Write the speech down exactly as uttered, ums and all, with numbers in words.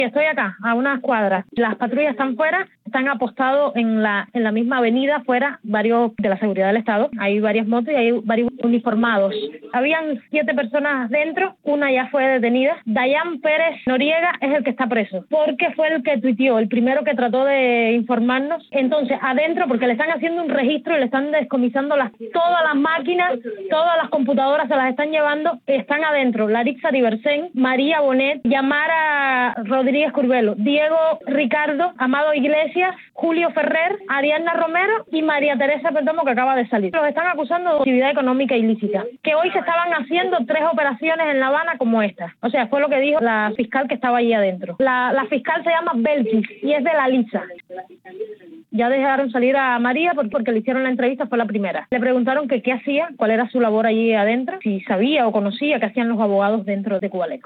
Estoy acá, a unas cuadras. Las patrullas están fuera, están apostados en la en la misma avenida, fuera, varios de la seguridad del Estado. Hay varias motos y hay varios uniformados. Habían siete personas dentro, una ya fue detenida. Dayan Pérez Noriega es el que está preso, porque fue el que tuiteó, el primero que trató de informarnos. Entonces, adentro, porque le están haciendo un registro y le están descomisando las, todas las máquinas, todas las computadoras se las están llevando, están adentro. Laritza Diversen, María Bonet, Yamara Rodríguez Curbelo, Diego Ricardo, Amado Iglesias, Julio Ferrer, Ariadna Romero y María Teresa Perdomo, que acaba de salir. Los están acusando de actividad económica ilícita, que hoy se estaban haciendo tres operaciones en La Habana como esta. O sea, fue lo que dijo la fiscal que estaba allí adentro. La, la fiscal se llama Belkis y es de la Lisa. Ya dejaron salir a María porque le hicieron la entrevista, fue la primera. Le preguntaron que qué hacía, cuál era su labor allí adentro, si sabía o conocía qué hacían los abogados dentro de Cubalex.